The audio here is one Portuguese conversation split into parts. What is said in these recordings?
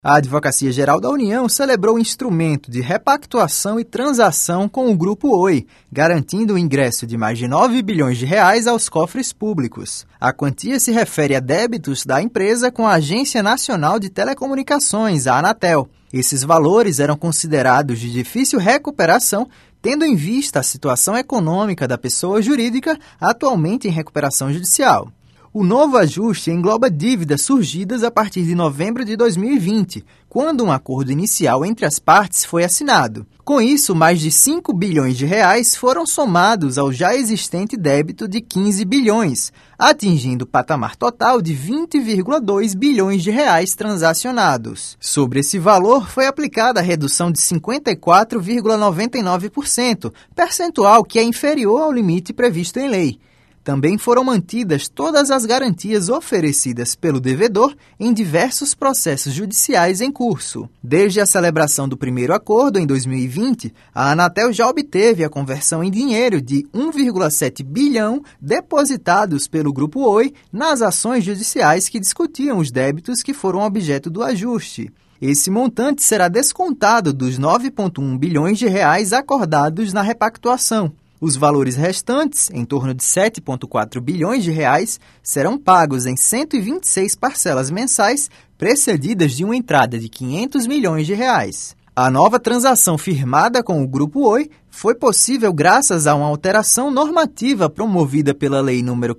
A Advocacia Geral da União celebrou o instrumento de repactuação e transação com o Grupo Oi, garantindo o ingresso de mais de 9 bilhões de reais aos cofres públicos. A quantia se refere a débitos da empresa com a Agência Nacional de Telecomunicações, a Anatel. Esses valores eram considerados de difícil recuperação, tendo em vista a situação econômica da pessoa jurídica atualmente em recuperação judicial. O novo ajuste engloba dívidas surgidas a partir de novembro de 2020, quando um acordo inicial entre as partes foi assinado. Com isso, mais de 5 bilhões de reais foram somados ao já existente débito de 15 bilhões, atingindo o patamar total de 20,2 bilhões de reais transacionados. Sobre esse valor, foi aplicada a redução de 54,99%, percentual que é inferior ao limite previsto em lei. Também foram mantidas todas as garantias oferecidas pelo devedor em diversos processos judiciais em curso. Desde a celebração do primeiro acordo, em 2020, a Anatel já obteve a conversão em dinheiro de 1,7 bilhão depositados pelo Grupo Oi nas ações judiciais que discutiam os débitos que foram objeto do ajuste. Esse montante será descontado dos 9,1 bilhões de reais acordados na repactuação. Os valores restantes, em torno de 7,4 bilhões de reais, serão pagos em 126 parcelas mensais, precedidas de uma entrada de 500 milhões de reais. A nova transação firmada com o Grupo Oi foi possível graças a uma alteração normativa promovida pela Lei nº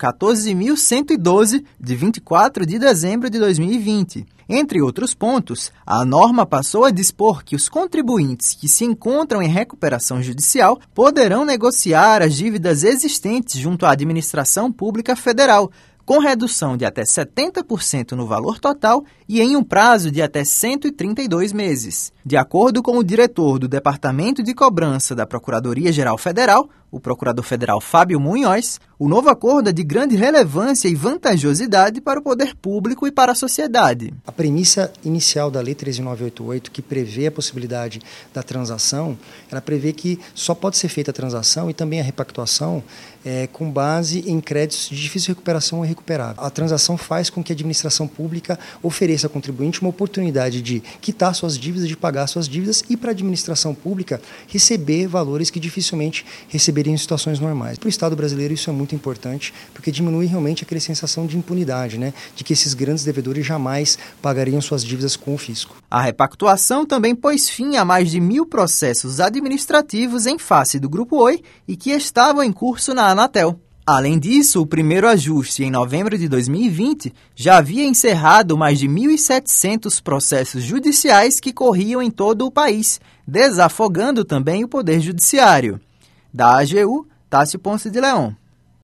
14.112, de 24 de dezembro de 2020. Entre outros pontos, a norma passou a dispor que os contribuintes que se encontram em recuperação judicial poderão negociar as dívidas existentes junto à Administração Pública Federal, com redução de até 70% no valor total e em um prazo de até 132 meses. De acordo com o diretor do Departamento de Cobrança da Procuradoria-Geral Federal, o procurador federal Fábio Munhoz, o novo acordo é de grande relevância e vantajosidade para o poder público e para a sociedade. A premissa inicial da Lei 13.988, que prevê a possibilidade da transação, ela prevê que só pode ser feita a transação e também a repactuação com base em créditos de difícil recuperação irrecuperável. A transação faz com que a administração pública ofereça ao contribuinte uma oportunidade de quitar suas dívidas, de pagar suas dívidas e para a administração pública receber valores que dificilmente receberiam em situações normais. Para o Estado brasileiro isso é muito importante, porque diminui realmente aquela sensação de impunidade, de que esses grandes devedores jamais pagariam suas dívidas com o fisco. A repactuação também pôs fim a mais de 1.000 processos administrativos em face do Grupo Oi e que estavam em curso na Anatel. Além disso, o primeiro ajuste, em novembro de 2020, já havia encerrado mais de 1.700 processos judiciais que corriam em todo o país, desafogando também o Poder Judiciário. Da AGU, Tássio Ponce de Leon.